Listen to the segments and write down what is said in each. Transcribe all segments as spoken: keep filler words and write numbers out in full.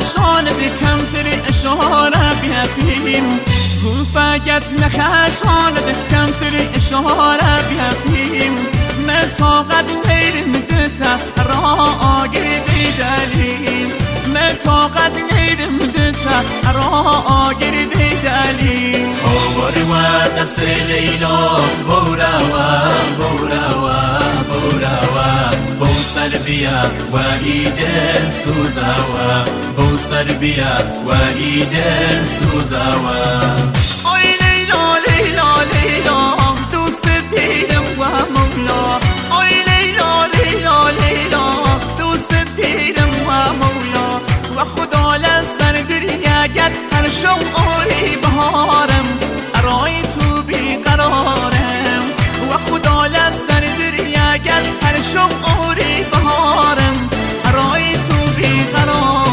شان دکم تری اشاره بیابیم زلفگت نخشان دکم تری اشاره بیابیم من طاقت نیرم دتا را آگیر دیدالیم من طاقت نیرم دتا را آگیر دیدالیم آواری و دست لیلا بوراوا بوراوا بوراوا بوسر بیا و ایدل سوزاوا بوسر بیا و ایدل سوزاوا آی لیلا لیلا لیلا دوست دیرم و مولا آی لیلا لیلا لیلا دوست دیرم و مولا و خدا لسر دریاگت هر شوری بهارم ارای تو بیقرارم و خدا لسر دریاگت هر شوری بهارم ارای تو بیقرارم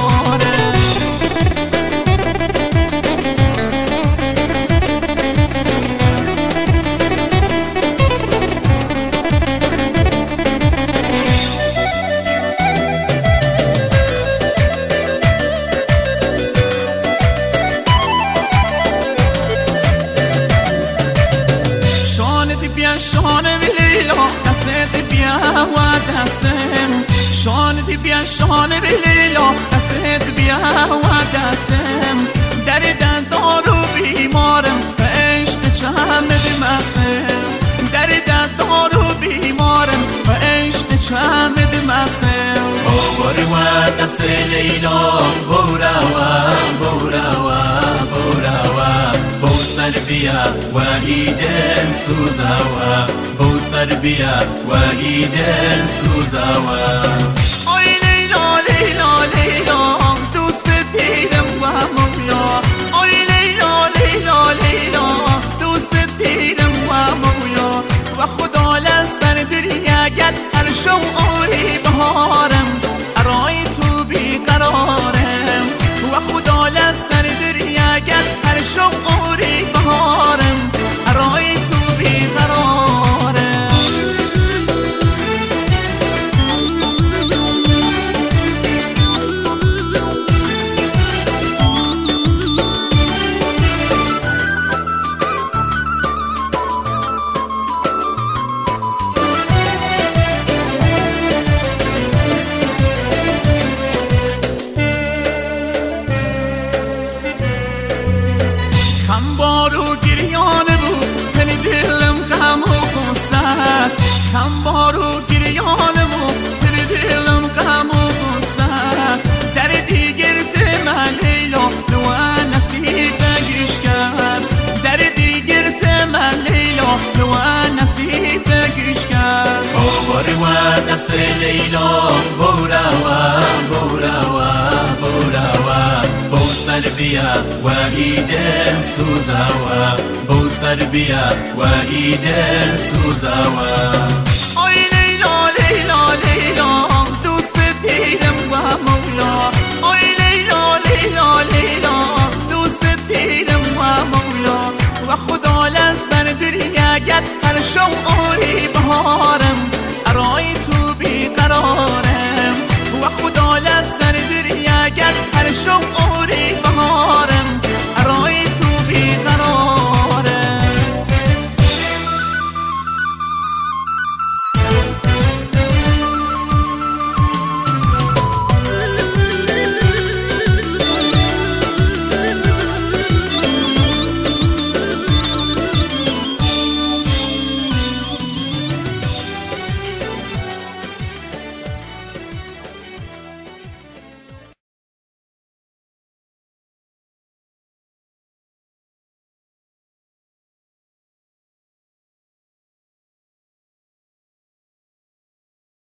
شانه لیلا دست بیا و دستم شانه بیا شانه لیلا دست بیا و دستم در دندار و بیمارم به عشق چمد مسم در دندار و بیمارم به عشق چمد مسم آواری و دست لیلا بوراوا بوراوا بوراوا بوسر بیا و ایدل سوزاوا بوسر بیا و ایدل سوزاوا آی لیلا لیلا لیلا دوست دیرم و مولا آی لیلا لیلا لیلا دوست دیرم و مولا و خدا لسر دریاگت هر شوری بهارم ارای تو بیقرارم و خدا لسر دریاگت هر شوری بهارم ارای تو بیقرارم بارو گریانه بود دل دلم غم و غصه است کم بارو گریانه بود دل دلم غم و غصه است در دیگر تم لیلا لو نصیب گشکست در دیگر تم لیلا لو نصیب گشکست آواری و دست لیلا بوراوا بوراوا بوراوا بوسر بیا و ایدل سوزاوا بوسر بیا و ایدل سوزاوا